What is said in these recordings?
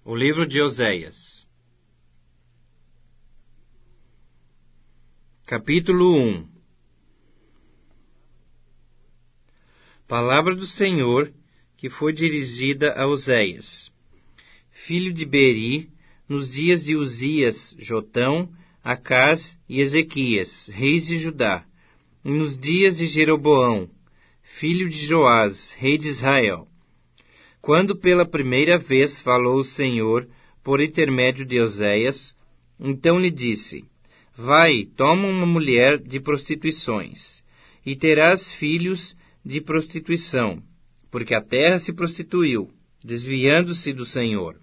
O livro de Oséias. Capítulo 1. Palavra do Senhor que foi dirigida a Oséias, filho de Beri, nos dias de Uzias, Jotão, Acás e Ezequias, reis de Judá, e nos dias de Jeroboão, filho de Joás, rei de Israel. Quando pela primeira vez falou o Senhor por intermédio de Oséias, então lhe disse: Vai, toma uma mulher de prostituições, e terás filhos de prostituição, porque a terra se prostituiu, desviando-se do Senhor.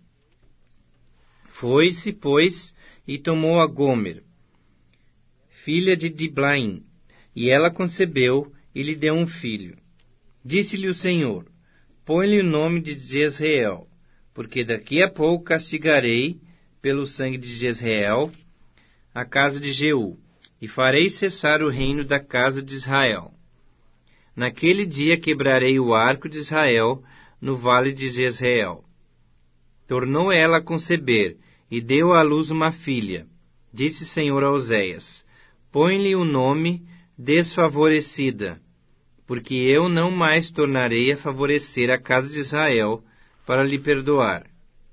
Foi-se, pois, e tomou a Gomer, filha de Diblaim, e ela concebeu e lhe deu um filho. Disse-lhe o Senhor: Põe-lhe o nome de Jezreel, porque daqui a pouco castigarei, pelo sangue de Jezreel, a casa de Jeú, e farei cessar o reino da casa de Israel. Naquele dia quebrarei o arco de Israel no vale de Jezreel. Tornou ela a conceber, e deu à luz uma filha. Disse o Senhor a Oséias: Põe-lhe o nome Desfavorecida, porque eu não mais tornarei a favorecer a casa de Israel para lhe perdoar.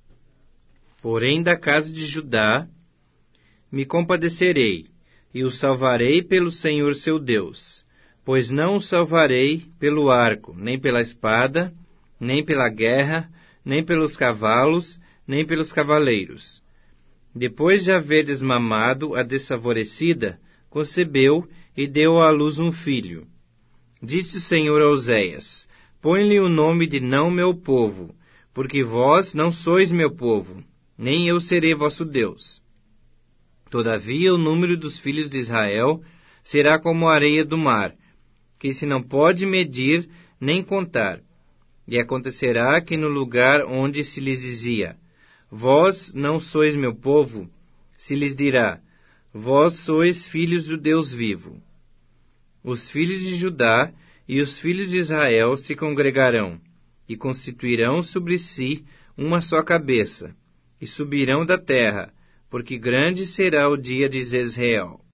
Porém da casa de Judá me compadecerei, e o salvarei pelo Senhor seu Deus, pois não o salvarei pelo arco, nem pela espada, nem pela guerra, nem pelos cavalos, nem pelos cavaleiros. Depois de haver desmamado a desfavorecida, concebeu e deu à luz um filho. Disse o Senhor a Oséias: Põe-lhe o nome de não meu povo, porque vós não sois meu povo, nem eu serei vosso Deus. Todavia o número dos filhos de Israel será como a areia do mar, que se não pode medir nem contar. E acontecerá que no lugar onde se lhes dizia: Vós não sois meu povo, se lhes dirá: Vós sois filhos do Deus vivo. Os filhos de Judá e os filhos de Israel se congregarão, e constituirão sobre si uma só cabeça, e subirão da terra, porque grande será o dia de Jezreel.